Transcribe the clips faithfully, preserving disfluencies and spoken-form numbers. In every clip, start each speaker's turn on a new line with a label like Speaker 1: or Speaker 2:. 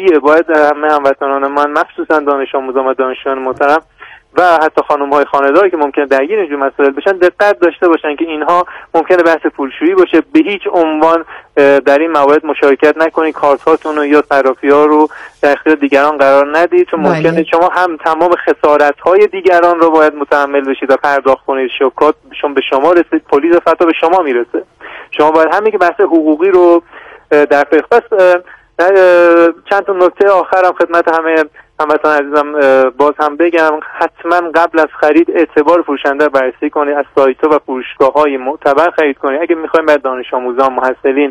Speaker 1: طبیعیه، باید همه هموطنان من مخصوصا دانش آموزان و دانشجویان محترم و حتی خانم‌های خانه‌دار که ممکنه درگیر اینجور مسائل بشن دقت داشته باشن که اینها ممکنه بحث پولشویی باشه. به هیچ عنوان در این موارد مشارکت نکنید، کارت‌هاتون رو یا صرافی‌ها رو در اختیار دیگران قرار ندید، چون ممکنه شما هم تمام خسارت‌های دیگران رو باید متحمل بشید و پرداخت کنید. شکایتشون به شما رسید، پلیس حتی به شما میرسه. شما باید همین که بحث حقوقی رو در فکر. پس چند تا نکته آخرم خدمت همه هموطنان عزیزم باز هم بگم، حتما قبل از خرید اعتبار فروشنده بررسی کنید، از سایت‌ها و فروشگاه‌های معتبر خرید کنید. اگه می‌خواید برای دانش آموزان، محصلین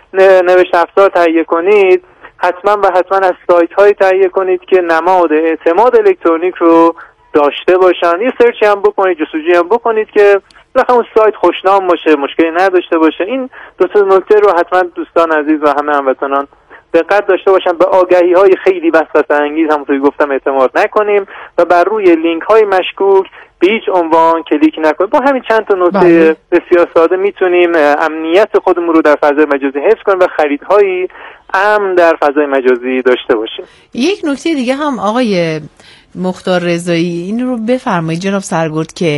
Speaker 1: نوشت افزار تهیه کنید، حتما و حتما از سایت‌هایی تهیه کنید که نماد اعتماد الکترونیک رو داشته باشن. یه سرچی هم بکنید، جستجویی هم بکنید که مثلا اون سایت خوشنام باشه، مشکلی نداشته باشه. این دو تا نکته رو حتما دوستان عزیز و همه هموطنان دقت داشته باشن. به آگهی های خیلی وسوسه انگیز همونطوری گفتم اعتماد نکنیم و بر روی لینک های مشکوک به هیچ عنوان کلیک نکنیم. با همین چند تا نکته بسیار ساده میتونیم امنیت خودمون رو در فضای مجازی حفظ کنیم و خریدهایی امن در فضای مجازی داشته باشیم.
Speaker 2: یک نکته دیگه هم آقای مختار رضایی این رو بفرمایید جناب سرگرد که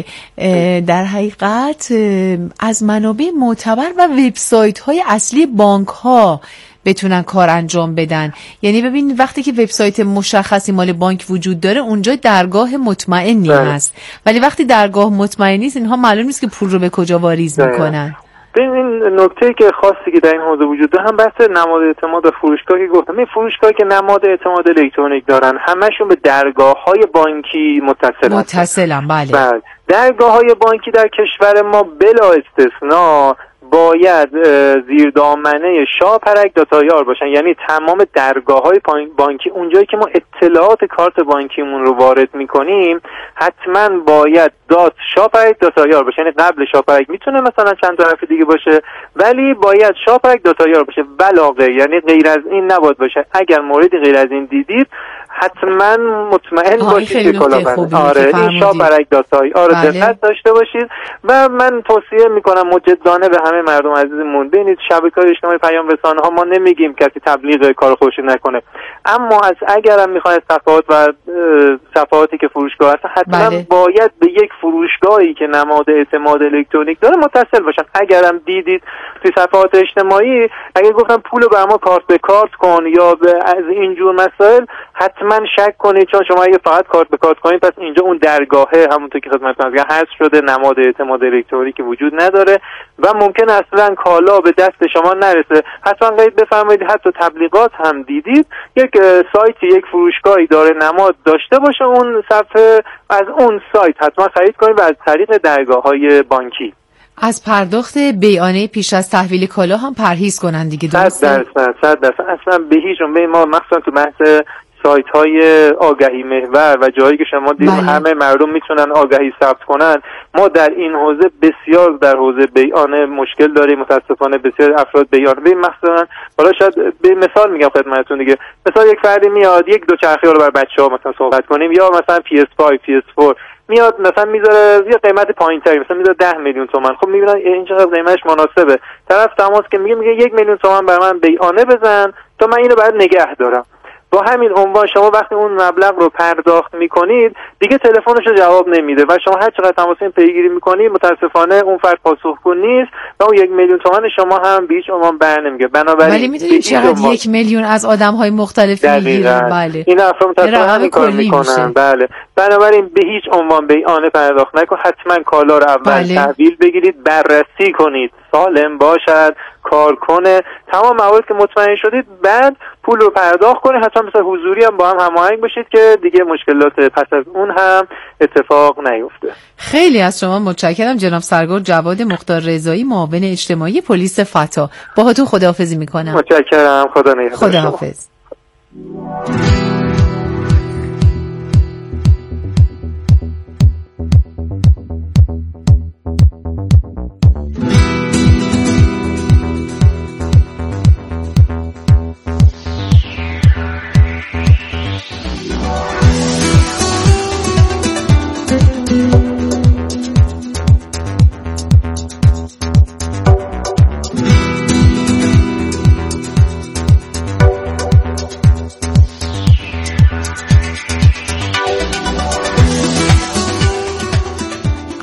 Speaker 2: در حقیقت از منابع معتبر و وبسایت های اصلی بانک ها بتونن کار انجام بدن. یعنی ببین وقتی که وبسایت مشخصی مال بانک وجود داره اونجا درگاه مطمئنی هست، ولی وقتی درگاه مطمئنی نیست اینها معلوم نیست که پول رو به کجا واریز میکنن.
Speaker 1: این نکته که خاصی که در این حوزه وجود داره هم بحث نماد اعتماد و فروشگاه که گفتم. این فروشگاهی که نماد اعتماد الکترونیک دارن همشون به درگاه‌های بانکی متصلن.
Speaker 2: متصلن بله.
Speaker 1: بله. درگاه‌های بانکی در کشور ما بلا استثناء باید زیر دامنه شاپرک داتایار باشن، یعنی تمام درگاه‌های بانکی اونجایی که ما اطلاعات کارت بانکیمون رو وارد می‌کنیم حتما باید دات شاپرک داتایار باشه. یعنی قبل شاپرک میتونه مثلا چند تا حرف دیگه باشه ولی باید شاپرک داتایار باشه، ولاغه یعنی غیر از این نباید باشه. اگر موردی غیر از این دیدید حتما مطمئن باشید که کلاهبند. آره این شاپرک داتای آره دقت داشته باشید و من توصیه میکنم مجدانه به همه مردم عزیزمون ببینید شبکه‌های اجتماعی پیام رسانه ها ما نمیگیم کسی تبلیغ کار خودش نکنه، اما از اگرم میخواید صفحات و صفحاتی که فروشگاه هست حتما بله. باید به یک فروشگاهی که نماد اعتماد الکترونیک داره متصل باشن. اگرم دیدید توی صفحات اجتماعی اگه گفتم پولو به ما کارت به کارت کن یا به از اینجور مسائل حتما شک کنید، چون شما اگه فقط کارت به کارت کنید پس اینجا اون درگاهه همونطور که خدمتتون گفتم حذف شده، نماد اعتماد الکترونیکی وجود نداره و ممکن اصلا کالا به دست شما نرسه. حتما قید بفرمایید حتی تبلیغات هم دیدید یک سایتی یک فروشگاهی داره نماد داشته باشه اون صفحه، از اون سایت حتما خرید کنید و از طریق درگاه‌های بانکی
Speaker 2: از پرداخت بیعانه پیش از تحویل کالا هم پرهیز کنن دیگه.
Speaker 1: درسته؟ صد درصد صد درصد اصلا به هیچ عنوان ما مخصوصا تو بحث سایت های آگهی محور و جایی که شما دیدید همه مردم میتونن آگهی ثبت کنن، ما در این حوزه بسیار در حوزه بیعانه مشکل داریم. متاسفانه بسیار افراد بیعانه به مثلا حالا شاید به مثال میگم خدمتتون دیگه، مثلا یک فردی میاد یک دوچرخه رو برای بچه‌ها مثلا صحبت کنیم یا مثلا پی اس پنج پی اس چهار میاد مثلا میذاره یه قیمت پایینتری مثلا میذاره ده میلیون تومان. خب میبینن این چقدر قیمتش مناسبه، طرف تماس که میگه میگه یک میلیون تومان برای من بیعانه بزن تا من اینو بعد نگه دارم. با همین عنوان شما وقتی اون مبلغ رو پرداخت میکنید دیگه تلفنش رو جواب نمیده و شما هر چقدر تماس پیگیری میکنید متاسفانه اون فرد پاسخگو نیست و اون یک میلیون تومان شما هم به هیچ عنوان بر نمیگه. بنابراین
Speaker 2: ولی میدونید چقدر یک میلیون از آدم‌های مختلف میگیرن. بله این
Speaker 1: افراد متاسفانه همین کار میکنن. بله بنابراین به هیچ عنوان بیعانه پرداخت نکنید، حتما کالا رو اول بله. تحویل بگیرید، بررسی کنید سالم باشد، کار کنه، تمام موارد که مطمئن شدید بعد پول رو پرداخت کنید. حتما مثلا حضوری هم با هم هماهنگ باشید که دیگه مشکلات پس از اون هم اتفاق نیفته.
Speaker 2: خیلی از شما متشکرم جناب سرگرد جواد مختار رضایی، معاون اجتماعی پلیس فتا. باهاتون خداحافظی میکنم.
Speaker 1: متشکرم. خدا نگهدار.
Speaker 2: خداحافظ.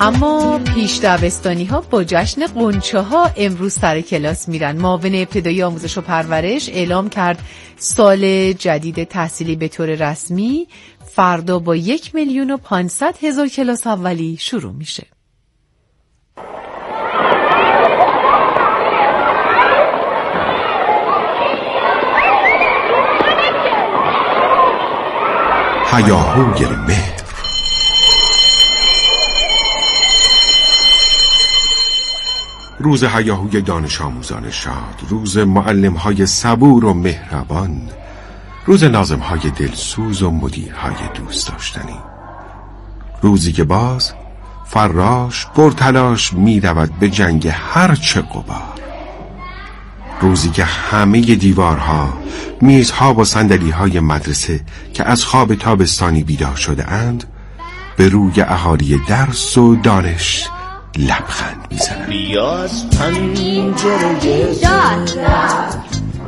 Speaker 2: اما پیش دبستانی ها با جشن غنچه ها امروز سر کلاس میرن. معاون ابتدایی آموزش و پرورش اعلام کرد سال جدید تحصیلی به طور رسمی فردا با یک میلیون و پانصد هزار کلاس اولی شروع میشه.
Speaker 3: هیاهوی مهر. روز هیاهوی دانش آموزان شاد، روز معلم های صبور و مهربان، روز ناظم های دلسوز و مدیرهای دوست داشتنی، روزی که باز فراش پرتلاش می رود به جنگ هر چه غبار، روزی که همه دیوارها، میزها و صندلی‌های مدرسه که از خواب تابستانی بیدار شده اند به روی اهالی درس و دانش لبخند میزنند.
Speaker 4: بیا از پنجره داد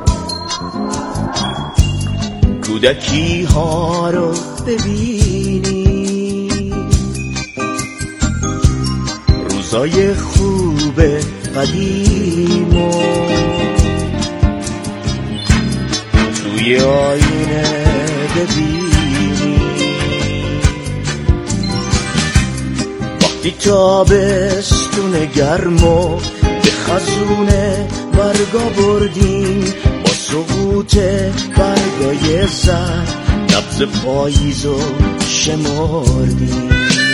Speaker 4: کودکی ها رو ببینی، روزای خوب قدیمو توی آینه ببینی، وقتی تابستون گرمو به خزونه برگا بردیم، با سقوط برگای زر نبض پاییزو شمردیم.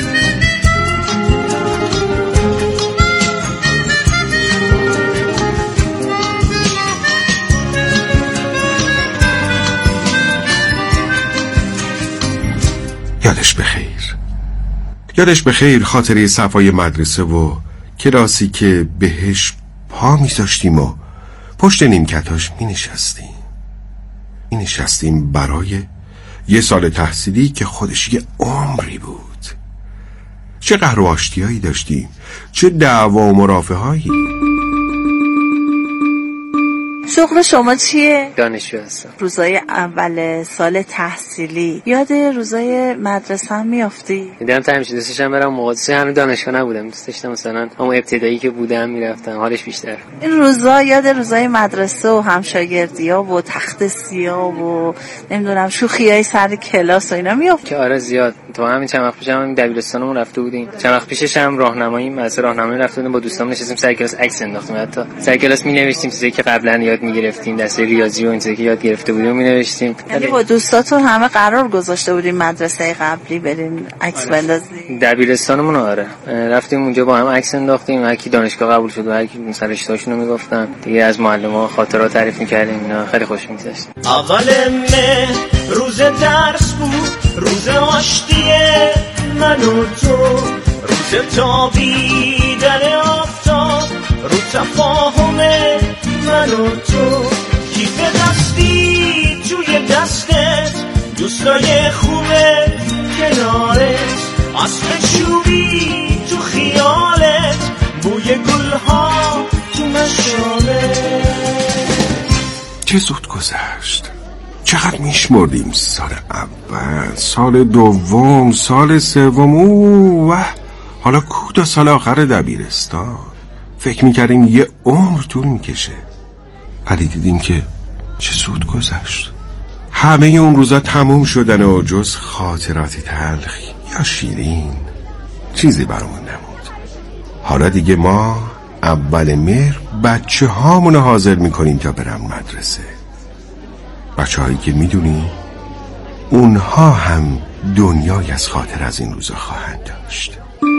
Speaker 3: یادش بخیر، یادش بخیر خاطره صفای مدرسه و کلاسی که بهش پا میذاشتیم و پشت نیمکتاش می نشستیم می نشستیم برای یه سال تحصیلی که خودش یه عمری بود. چه قهر و آشتیایی داشتیم، چه دعوا و مرافعه هایی.
Speaker 5: شغل شما چیه؟
Speaker 6: دانشجو هستم.
Speaker 5: روزای اول سال تحصیلی یاد روزای مدرسه هم میافتی؟
Speaker 6: میدونم تا همیشه دوستشم برم مقایسه هنوز دانشگاه نبودم، دوست داشتم مثلا همون ابتدایی که بودم میرفتم، حالش بیشتر.
Speaker 5: این روزا یاد روزای مدرسه و همشاگردی‌ها و تخت سیاه و نمیدونم شوخیای سر کلاس و اینا میافت؟
Speaker 6: که آره زیاد. تو همین چند وقت پیشم همین دبیرستانمون رفته بودیم، چند وقت پیشش هم راهنمایی مثلا راهنمایی رفته بودیم با دوستام، نشستیم سر کلاس عکس انداختیم، حتی سر کلاس می‌نوشتیم چیزایی که قبلا یاد می‌گرفتیم، درس ریاضی و این چیزایی که یاد گرفته بودیم می‌نوشتیم.
Speaker 5: یعنی با دوستاتون همه قرار گذاشته بودیم مدرسه قبلی بریم عکس بندازیم؟
Speaker 6: دبیرستانمون آره رفتیم اونجا با هم عکس انداختیم، هر کی دانشگاه قبول شد و هر کی مثلا رشته‌اشون رو میگفتن دیگه، از معلم‌ها خاطرات تعریف می‌کردیم، اینا خیلی خوش می‌گذشت.
Speaker 4: اول مه روز درس بود، روز آشتی من و تو، روز تابیدن آفتاب، روز تفاهم من و تو، کیف دستی توی دستت، دوستای خوبه کنارت، اسب چوبی تو خیالت، بوی گلها تو مشامت.
Speaker 3: چه زود گذشت، چقدر میشمردیم، سال اول، سال دوم، سال سوم، اوه وح حالا کو تا سال آخر دبیرستان. فکر میکردیم یه عمر طول میکشه، ولی دیدیم که چه زود گذشت. همه اون روزا تموم شدن و جز خاطراتی تلخ یا شیرین چیزی برامون نموند. حالا دیگه ما اول مهر بچه هامونو حاضر میکنیم تا برن مدرسه، بچه هایی که میدونی اونها هم دنیای از خاطر از این روزا خواهند داشت.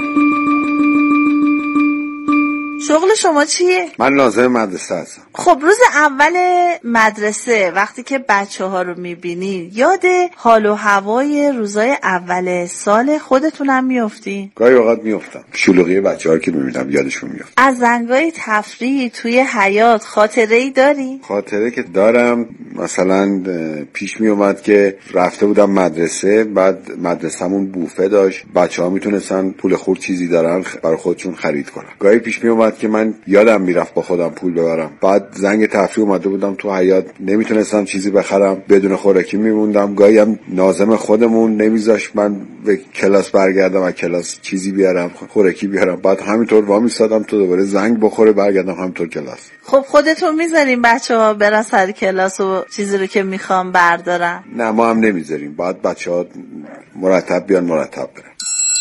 Speaker 5: شغل شما چیه؟
Speaker 7: من ناظم مدرسه هستم.
Speaker 5: خب روز اول مدرسه وقتی که بچه ها رو میبینی یاد حال و هوای روزای اول سال خودتونم میافتی؟
Speaker 7: گاهی اوقات میافتم، شلوغی بچه ها که میبینم یادشون میافت.
Speaker 5: از زنگای تفریح توی حیات خاطره ای داری؟
Speaker 7: خاطره که دارم مثلا پیش میومد که رفته بودم مدرسه، بعد مدرسه‌مون بوفه داشت، بچه ها میتونستن پول خورد چیزی دارن برای خودشون خرید کنن. گاهی پیش میومد اومد که من یادم میرفت با خودم پول ببرم. بعد زنگ تفریح اومده بودم تو حیاط، نمیتونستم چیزی بخرم، بدون خوراکی میموندم. گاهی هم ناظم خودمون نمیذاشت من به کلاس برگردم، از کلاس چیزی بیارم، خوراکی بیارم. بعد همینطور وامیستادم تو دوباره زنگ بخوره برگردم همینطور کلاس.
Speaker 5: خب خودتون میذارین بچه‌ها برن سر کلاس و چیزی رو که میخوام بردارن؟
Speaker 7: نه ما هم نمیذاریم، بعد بچه‌ها مرتب بیان مرتب برن.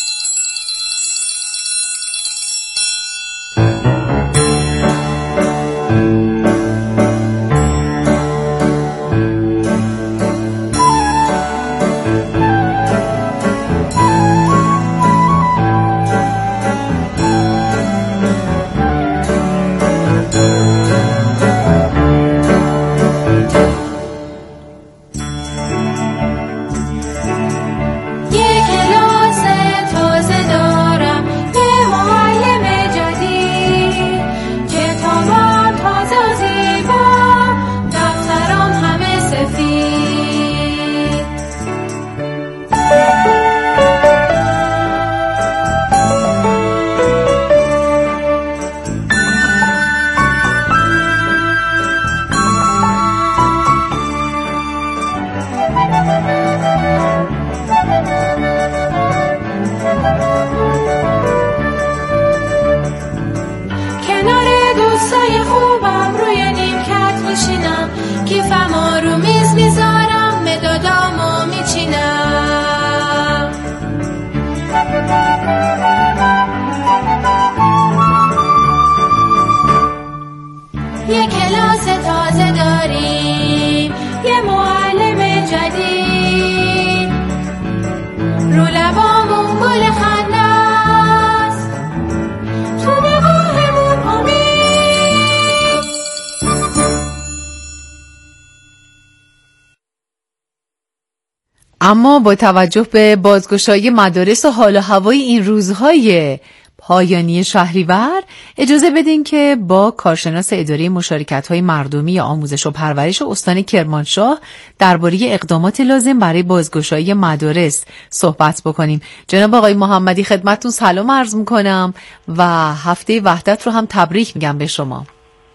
Speaker 2: اما با توجه به بازگشایی مدارس و حال و هوای این روزهای پایانی شهریور، اجازه بدین که با کارشناس اداره مشارکت‌های مردمی آموزش و پرورش استان کرمانشاه درباره اقدامات لازم برای بازگشایی مدارس صحبت بکنیم. جناب آقای محمدی خدمتتون سلام عرض میکنم و هفته وحدت رو هم تبریک میگم به شما.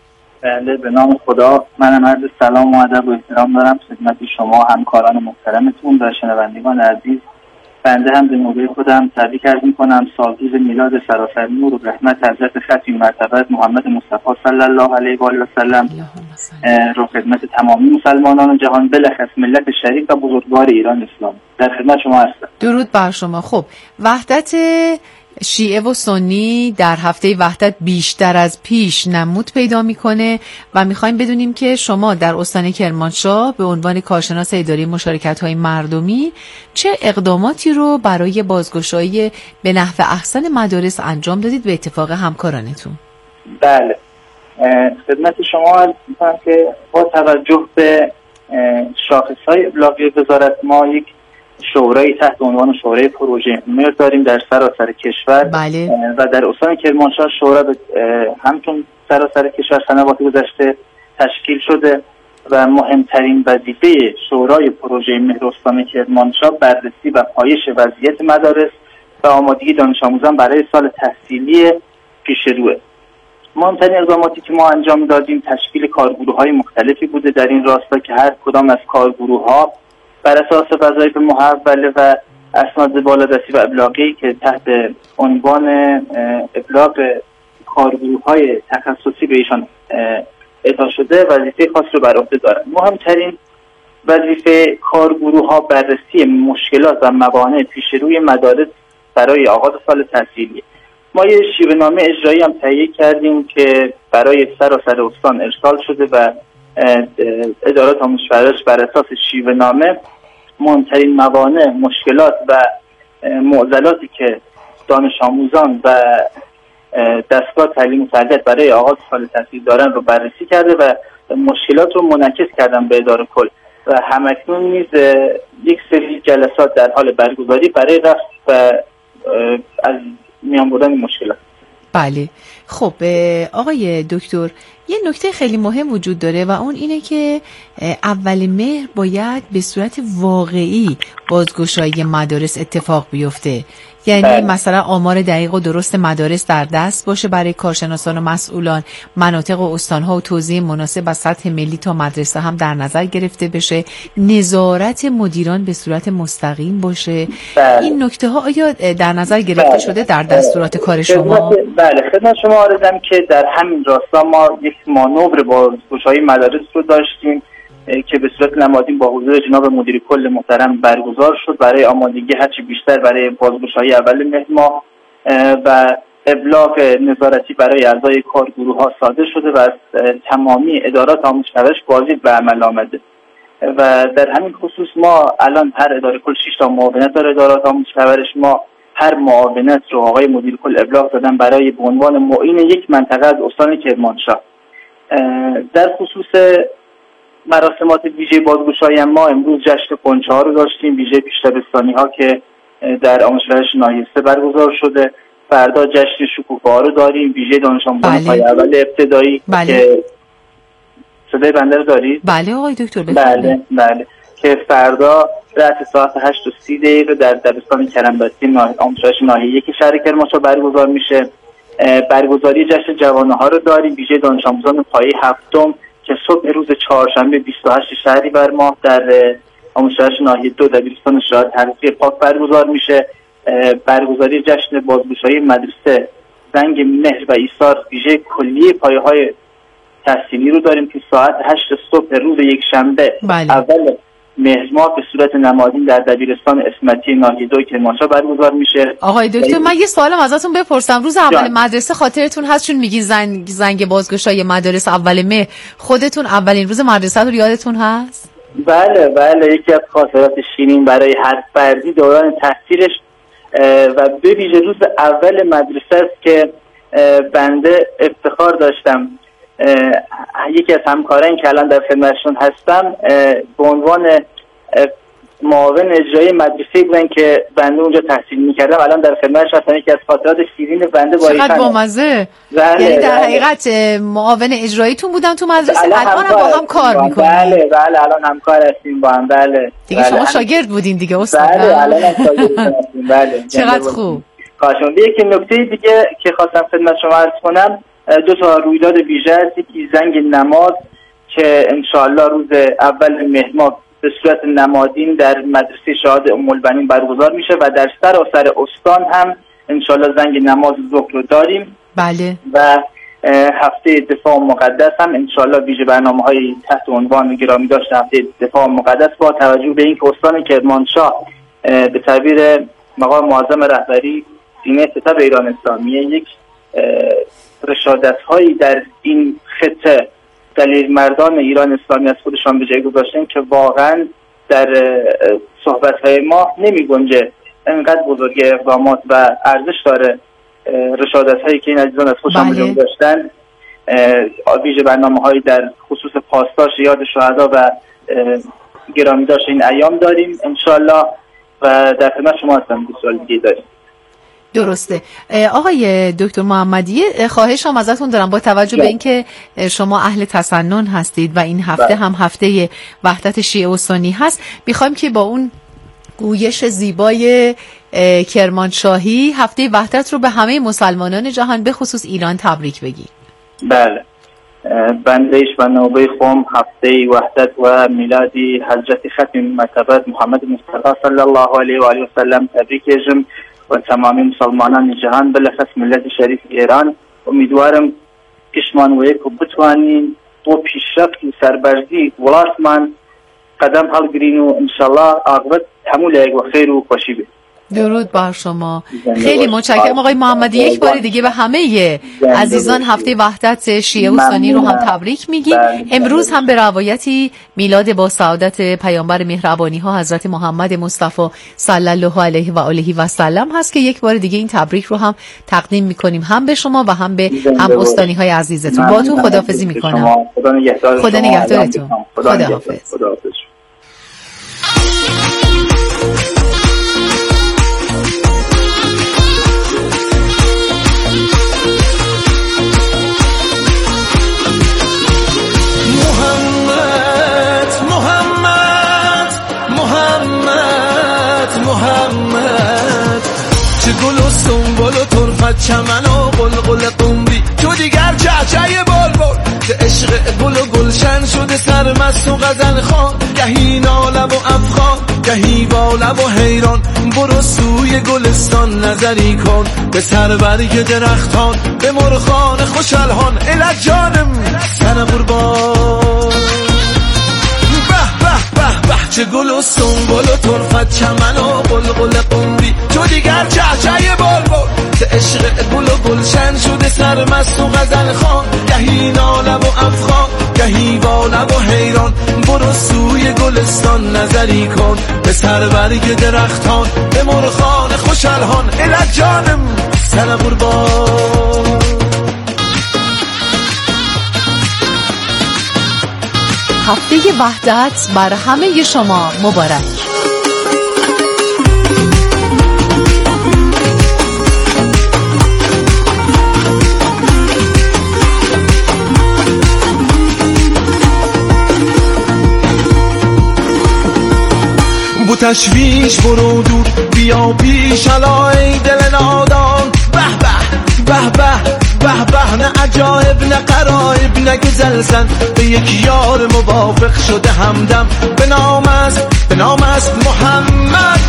Speaker 8: بله به نام خدا، منم عرض سلام و ادب و احترام دارم خدمت شما همکاران محترمتون و شنوندگان عزیز. بنده هم به نوبه خودم تبریک عرض میکنم سالگرد میلاد سراسر نور و رحمت حضرت ختم مرتبت محمد مصطفی صلی الله علیه و آله و سلم رو خدمت تمامی مسلمانان جهان، بلخص ملت شریف و بزرگوار ایران اسلام در خدمت شما هستم.
Speaker 2: درود بر شما. خب وحدت شیعه و سنی در هفته وحدت بیشتر از پیش نمود پیدا میکنه و میخوایم بدونیم که شما در استان کرمانشاه به عنوان کارشناس اداره مشارکت‌های مردمی چه اقداماتی رو برای بازگشایی به نحو احسن مدارس انجام دادید به اتفاق همکارانتون؟
Speaker 8: بله خدمت شما عرض می‌کنم که با توجه به شاخص‌های ابلاغی وزارت ما یک شورای تحت عنوان شورای پروژه مهر داریم در سراسر کشور.
Speaker 2: بله.
Speaker 8: و در استان کرمانشاه شورا همچون سراسر کشور سنوات گذشته تشکیل شده و مهمترین وظیفه شورای پروژه مهر استان کرمانشاه بررسی و پایش وضعیت مدارس و آمادگی دانش آموزان برای سال تحصیلی پیش روه. مهمترین اقداماتی که ما انجام دادیم تشکیل کارگروه‌های مختلفی بوده در این راستا که هر کدام از کارگروه‌ها بر اساس وظایف محوله و اسناد بالادستی و ابلاغی که تحت عنوان ابلاغ کارگروه‌های تخصصی به ایشان اعطا شده وظیفه خاص رو بر عهده دارند. مهمترین وظیفه کارگروه‌ها بررسی مشکلات و موانع پیش روی مدارس برای آغاز سال تحصیلی. ما یه شیوه‌نامه اجرایی هم تهیه کردیم که برای سراسر استان ارسال شده و ادارات آموزش و پرورش بر اساس شیوه‌نامه مهمترین موانع، مشکلات و معضلاتی که دانش آموزان و دستگاه تعلیم و تربیت برای آغاز سال تحصیل دارن رو بررسی کرده و مشکلات رو منعکس کردن به اداره کل و همکنون نیز یک سری جلسات در حال برگزاری برای رفع و از میان بردن مشکلات.
Speaker 2: بله. خب آقای دکتر یه نکته خیلی مهم وجود داره و اون اینه که اول مهر باید به صورت واقعی بازگشایی مدارس اتفاق بیفته. یعنی
Speaker 8: بله.
Speaker 2: مثلا آمار دقیق و درست مدارس در دست باشه برای کارشناسان و مسئولان، مناطق و استانها و توزیع مناسب از سطح ملی تا مدرسه هم در نظر گرفته بشه، نظارت مدیران به صورت مستقیم باشه. بله. این نکته ها آیا در نظر گرفته بله. شده در دستورات کار شما؟
Speaker 8: بله، خدمت شما آرزم که در همین راستا ما یک مانور بازگشایی مدارس رو داشتیم که به صورت نمادین با حضور جناب مدیر کل محترم برگزار شد برای آمادگی هرچی بیشتر برای بازگشایی اول مهر ماه و ابلاغ نظارتی برای اعضای کارگروه ها صادر شده و از تمامی ادارات آموزش پرورش بازدید به عمل آمده و در همین خصوص ما الان هر اداره کل شش تا معاونت داره. ادارات آموزش پرورش ما هر معاونت رو آقای مدیر کل ابلاغ دادن برای به عنوان معین یک منطقه از استان کرمانشاه. در خصوص مراسمات ویژه بازگشایی ما امروز جشن غنچه ها رو داشتیم، ویژه پیشتابستانی ها که در آموزش پرورش ناحیه سه برگزار شده. فردا جشن شکوفه ها رو داریم، ویژه دانش آموزان پایه اول ابتدایی
Speaker 2: بله. که
Speaker 8: صدای بنده رو دارید؟
Speaker 2: بله آقای دکتر بفرمایید.
Speaker 8: بله بله که فردا رأس ساعت هشت و سی دقیقه در دبستان کرم‌بستی آموزش پرورش ناحیه یک شهر کرمانشاه برگزار میشه. برگزاری جشن جوانه ها رو داریم، ویژه دانش آموزان پایه هفتم که صبح روز چهارشنبه بیست و هشت شهریور ماه در آموزش پرورش ناحیه دو دبیرستان شهادت حقیقی پاک برگزار میشه. برگزاری جشن بازگشایی مدرسه زنگ مهر و ایثار ویژه کلیه پایه های تحصیلی رو داریم که ساعت هشت صبح روز یک شنبه
Speaker 2: بله.
Speaker 8: اول مهر ماه به صورت نمادین در دبیرستان اسمتی ناحیه دو کرمانشاه برگزار میشه.
Speaker 2: آقای دکتر من یه سوالم ازتون بپرسم، روز اول جان. مدرسه خاطرتون هست چون میگین زنگ زنگ بازگشایی مدارس اول مهر، خودتون اولین روز مدرسه رو یادتون هست؟
Speaker 8: بله بله، یکی از خاطرات شیرین برای هر فردی دوران تحصیلش و به ویژه روز اول مدرسه است که بنده افتخار داشتم یکی از همکاران که الان در خدمتشون هستم به عنوان معاون اجرایی مدرسه بودن که بنده اونجا تحصیل میکردم، الان در خدمتش هستم. یکی از خاطرات شیرین بنده با
Speaker 2: چقدر بامزه. یعنی در حقیقت معاون اجراییتون بودن تو مدرسه، الان هم با هم کار میکنیم.
Speaker 8: بله بله الان همکار هستیم با هم. بله
Speaker 2: دیگه
Speaker 8: بله.
Speaker 2: شما شاگرد بودین دیگه استاد؟
Speaker 8: بله الان هم شاگرد هستیم. بله
Speaker 2: چقدر خوب.
Speaker 8: کاشون یکی نکته دیگه که خواستم خدمت شما عرض کنم، دو تا رویداد ویژه است. یکی زنگ نماز که انشاءالله روز اول مهر ماه به صورت نمادین در مدرسه شهادت ام البنین برگزار میشه و در سراسر استان هم انشاءالله زنگ نماز ظهر رو داریم.
Speaker 2: بله.
Speaker 8: و هفته دفاع مقدس هم انشاءالله ویژه برنامه‌های تحت عنوان گرامی داشت هفته دفاع مقدس با توجه به اینکه استان کرمانشاه به تعبیر مقام معظم رهبری سینه ستاد ایران اسلامی یک رشادت‌هایی در این خطه دلیل مردان ایران اسلامی از خودشان به جای گذاشتن که واقعا در صحبت‌های ما نمی گنجه. انقدر بزرگ اقدامات و ارزش داره رشادت‌هایی که این عزیزان از خودشان به جای گذاشتن. ویژه برنامه‌هایی در خصوص پاسداشت یاد شهدا و گرامی داشت این ایام داریم انشالله و در خدمت شما هستم. دو سال دیگه داریم.
Speaker 2: درسته. آقای دکتر محمدی خواهشم ازتون دارم با توجه به اینکه شما اهل تسنن هستید و این هفته هم هفته وحدت شیعه و سنی هست، میخوایم که با اون گویش زیبای کرمانشاهی هفته وحدت رو به همه مسلمانان جهان به خصوص ایران تبریک بگید.
Speaker 8: بله، بندهش و نوبه خوم هفته وحدت و میلادی حضرت ختم مرتبت محمد مصطفی صلی الله علیه و آله و سلم تبریک بگم و تمامی مسلمانان جهان بلخص ملت شریف ایران. امیدوارم کشمان و یک بتوانین و پیشرفت و سربردی ولاتمان قدم هلگرین و انشالله عاقبت همون لیگ و خیر و خوشی بید.
Speaker 2: درود بر شما. خیلی متشکرم آقای محمدی. یک بار دیگه به همه عزیزان هفته وحدت شیعه و سنی رو هم تبریک میگیم. امروز هم به روایتی میلاد با سعادت پیامبر مهربانی ها حضرت محمد مصطفی صلی الله علیه و آله و سلم هست که یک بار دیگه این تبریک رو هم تقدیم میکنیم هم به شما و هم به هم استانی های عزیزتون. با تو خداحافظی میکنم. خدا نگهدارتون. خداحافظ.
Speaker 9: گل و سنبل و طرفت چمن و قلقل قمری تو دیگر چهچه بلبل ز عشق گل و گلشن شده سرمست و غزل خوان گهی ناله و افغان گهی با لب و حیران برو سوی گلستان نظری کن به سربرگ درختان به مرغان خوش الحان الک جانم سر قربان به به به به چه گل و سنبل و طرفت چمن و قلقل قمری تو دیگر چهچه بلبل ز عشق گل و گلشن شده سرمست و غزل خوان گهی ناله و افغان گهی با لب و حیران برو سوی گلستان نظری کن به سربرگ درختان به مرغان خوش الحان الک جانم سر قربان
Speaker 2: هفته وحدت بر همه شما مبارک.
Speaker 9: بو تشویش برو دور بیا پیش علای دل نادان به به به به به به نه عجایب نه قرایب نه گزلزن به یک یار موافق شده همدم به نام است به نام است محمد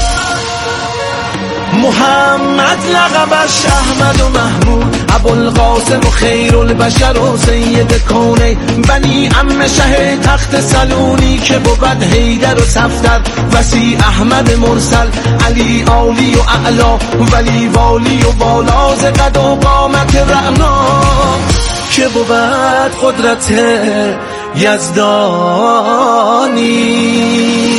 Speaker 9: محمد لقبش احمد و محمود ابوالقاسم و خیرالبشر و سید کونه بنی عم شه تخت سلونی که بود حیدر و صفدر وسی احمد مرسل علی عالی و اعلا ولی والی و بالا ز قد و قامت رعنا که بود قدرت یزدانی.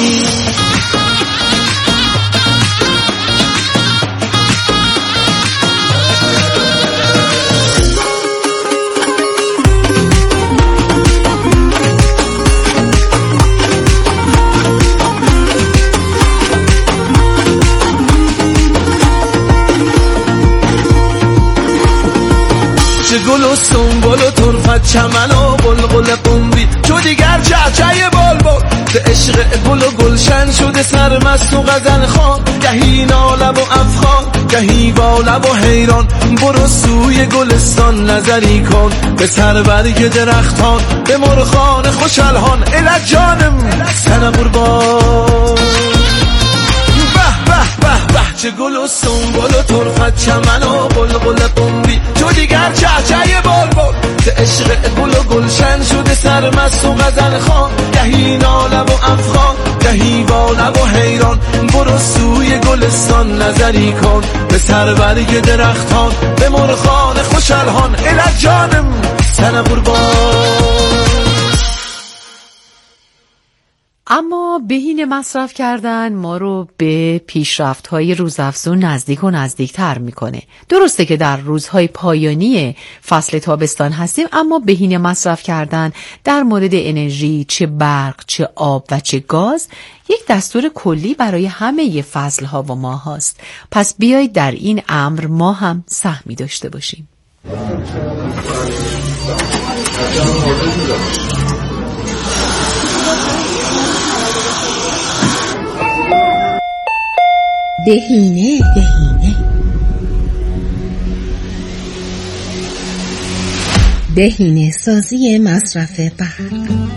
Speaker 9: چه گل و سنبل و طرفت چمن و قلقل قمری تو دیگر چهچه بلبل ز عشق گل و گلشن شده سرمست و غزل خوان گهی ناله و افغان گهی با لب و حیران برو سوی گلستان نظری کن به سربرگ درختان به مرغان خوش الحان الک جانم سر قربان چه گل و سنبل و طرفت چمن و قلقل قمری تو دیگر چهچه بلبل ز عشق گل و گلشن شده سرمست و غزل خوان گهی ناله و افغان گهی با لب و حیران برو سوی گلستان نظری کن به سربرگ درختان به مرغان خوش الحان الک جانم سر قربان.
Speaker 2: اما بهینه مصرف کردن ما رو به پیشرفت‌های روزافزون نزدیک و نزدیکتر میکنه. درسته که در روزهای پایانی فصل تابستان هستیم، اما بهینه مصرف کردن در مورد انرژی، چه برق، چه آب و چه گاز، یک دستور کلی برای همه فصلها و ماه هاست. پس بیایید در این امر ما هم سهمی داشته باشیم.
Speaker 10: بهینه بهینه بهینه سازی مصرف برق.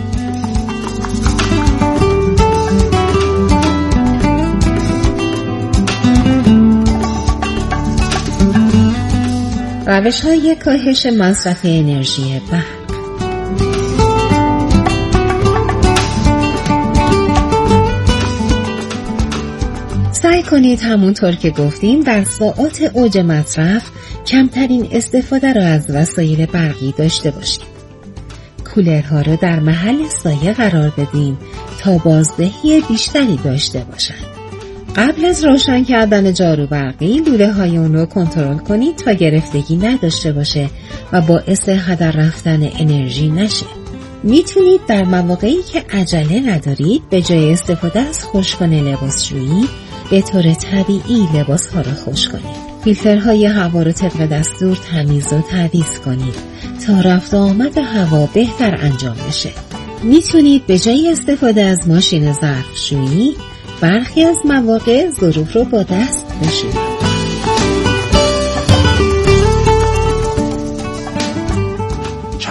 Speaker 10: روش‌های کاهش مصرف انرژی برق. سعی کنید همونطور که گفتیم در ساعات اوج مصرف کمترین استفاده را از وسایل برقی داشته باشید. کولرها را در محل سایه قرار بدین تا بازدهی بیشتری داشته باشند. قبل از روشن کردن جارو برقی لوله های اون رو کنترل کنید تا گرفتگی نداشته باشه و باعث هدر رفتن انرژی نشه. میتونید در مواقعی که عجله ندارید به جای استفاده از خشک‌کن لباسشویی به طور طبیعی لباس ها را خشک کنید. فیلترهای هوا را طبق دستور تمیز و تعویض کنید تا رفت و آمد هوا بهتر انجام بشه. میتونید به جای استفاده از ماشین ظرفشویی برخی از مواقع ظروف رو با دست بشورید.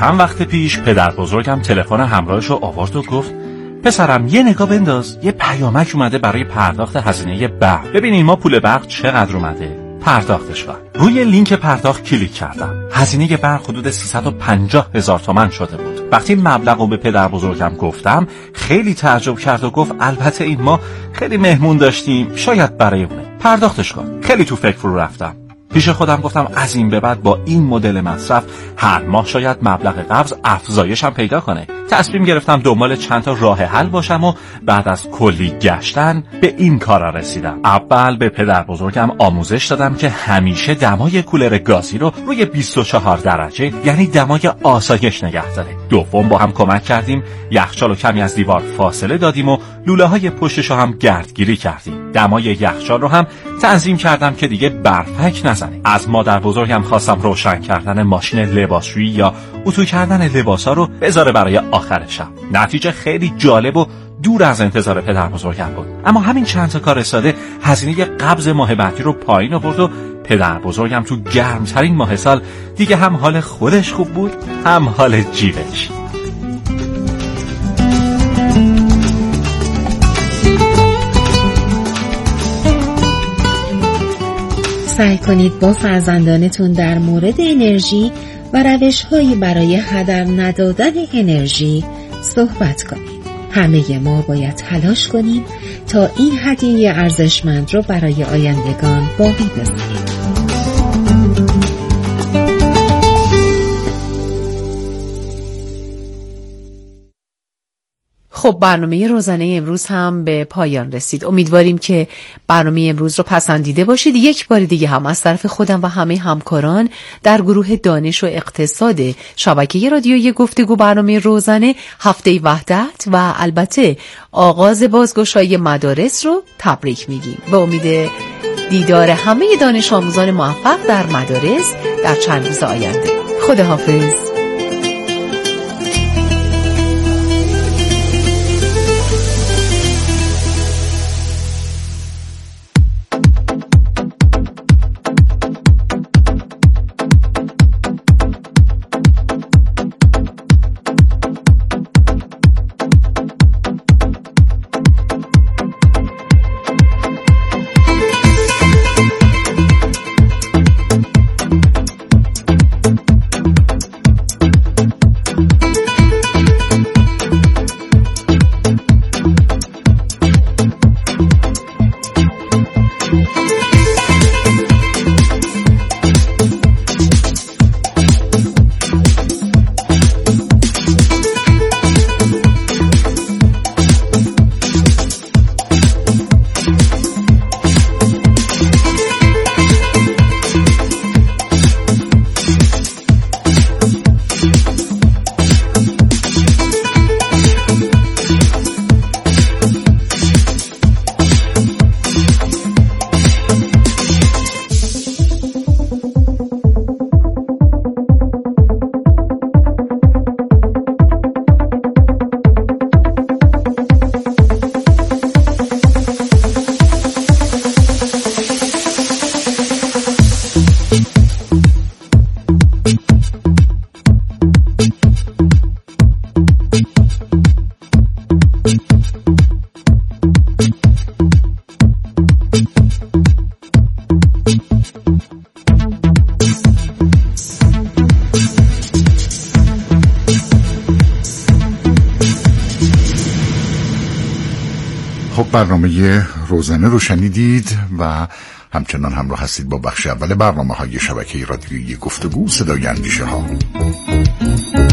Speaker 11: چند وقت پیش پدر بزرگم تلفن همراهش رو آورد و گفت پسرم یه نگاه بنداز، یه پیامک اومده برای پرداخت هزینه برق. ببینین ما پول برق چقدر اومده، پرداختش کن. روی لینک پرداخت کلیک کردم. هزینه برق حدود سیصد و پنجاه هزار تومان شده بود. وقتی مبلغ رو به پدر بزرگم گفتم خیلی تعجب کرد و گفت البته این ما خیلی مهمون داشتیم، شاید برای اونه. پرداختش کن. خیلی تو فکر فرو رفتم. پیش خودم گفتم از این به بعد با این مدل مصرف هر ماه شاید مبلغ قبض افزایش هم پیدا کنه. تصمیم گرفتم دنبال چند تا راه حل باشم و بعد از کلی گشتن به این کارا رسیدم. اول به پدر بزرگم آموزش دادم که همیشه دمای کولر گازی رو روی بیست و چهار درجه یعنی دمای آسایش نگه داره. دوم با هم کمک کردیم یخچال رو کمی از دیوار فاصله دادیم و لوله های پشتش رو هم گردگیری کردیم. دمای یخچال رو هم تنظیم کردم که دیگه برفک نزنه. از مادر بزرگم خواستم روشن کردن ماشین لباسشویی یا اتو کردن لباسا رو بذاره برای آخر شب. نتیجه خیلی جالب و دور از انتظار پدر بزرگم بود. اما همین چند تا کار ساده هزینه قبض ماه بعدی رو پایین آورد و پدر بزرگم تو گرمترین ماه سال دیگه هم حال خودش خوب بود هم حال جیبش.
Speaker 10: سعی کنید با فرزندانتون در مورد انرژی و روش‌هایی برای هدر ندادن انرژی صحبت کنید. همه ما باید تلاش کنیم تا این هدیه ارزشمند رو برای آیندگان باقی بذاریم.
Speaker 2: خب برنامه روزانه امروز هم به پایان رسید. امیدواریم که برنامه امروز رو پسندیده باشید. یک بار دیگه هم از طرف خودم و همه همکاران در گروه دانش و اقتصاد شبکه رادیویی گفتگو برنامه روزانه هفته وحدت و البته آغاز بازگشایی مدارس رو تبریک میگیم. به امید دیدار همه دانش آموزان موفق در مدارس در چند روز آینده. خداحافظ.
Speaker 12: برنامه روزانه رو شنیدید و همچنان همراه هستید با بخش اول برنامه های شبکه رادیویی گفتگو صدای اندیشه ها.